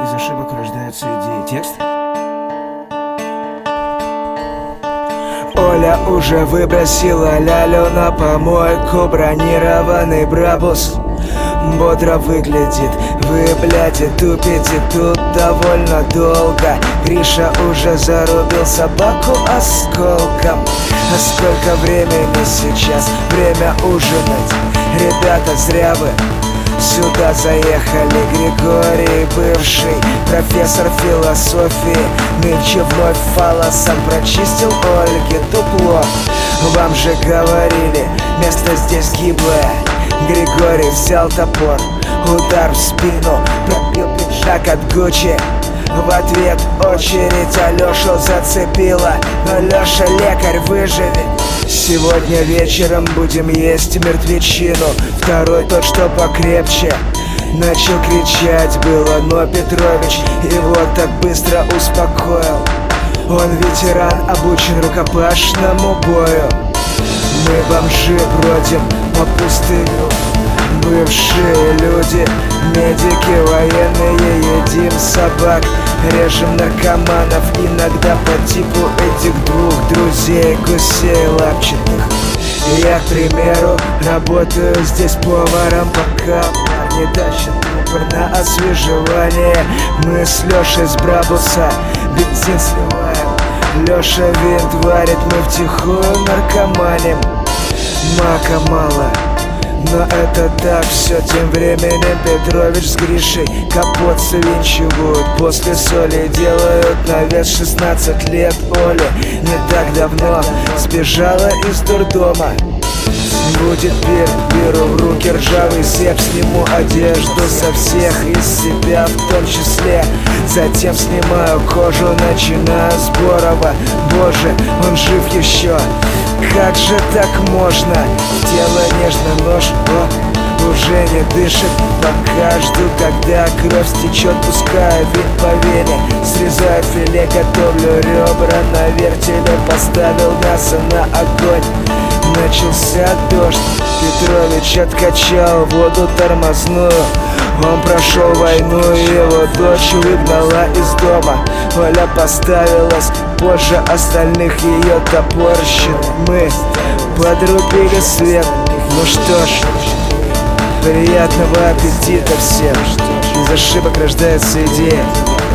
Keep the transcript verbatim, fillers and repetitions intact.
Из ошибок рождаются идеи. Текст? Оля уже выбросила лялю на помойку. Бронированный Брабус бодро выглядит. Вы, блядь, и тупите тут довольно долго. Гриша уже зарубил собаку осколком. А сколько времени сейчас? Время ужинать. Ребята, зря вы сюда заехали. Григорий, бывший профессор философии, нынче вновь фалосом прочистил Ольге дупло. Вам же говорили, место здесь гиблое. Григорий взял топор, удар в спину, пробил пиджак от Гуччи. В ответ очередь Алёшу зацепила, но Лёша лекарь, выживет. Сегодня вечером будем есть мертвечину. Второй, тот, что покрепче, начал кричать было, но Петрович его так быстро успокоил. Он ветеран, обучен рукопашному бою. Мы бомжи бродим по пустыню, бывшие люди, медики, военные, едим собак, режем наркоманов, иногда по типу этих двух друзей, гусей лапчатых. Я, к примеру, работаю здесь поваром, пока парни тащат упор на освежевание. Мы с Лешей с Брабуса бензин сливаем, Леша винт варит, мы втихую наркоманим. Мака мало, но это так все. Тем временем Петрович с Гришей капот свинчивают. После соли делают на вес шестнадцать лет. Оля не так давно сбежала из дурдома. Будет пир, беру в руки ржавый зеп, сниму одежду со всех, из себя в том числе. Затем снимаю кожу, начинаю с Борова. Боже, он жив еще, как же так можно? В тело нежно нож, о, уже не дышит. Пока жду, когда кровь стечет, пускаю вид по вене. Срезаю филе, готовлю ребра на вертеле. Поставил мясо на огонь, начался дождь. Петрович откачал воду тормозную. Он прошел войну, его дочь выгнала из дома. Оля поставилась позже остальных, ее топорщит. Мы подрубили свет. Ну что ж, приятного аппетита всем. Из ошибок рождается идея.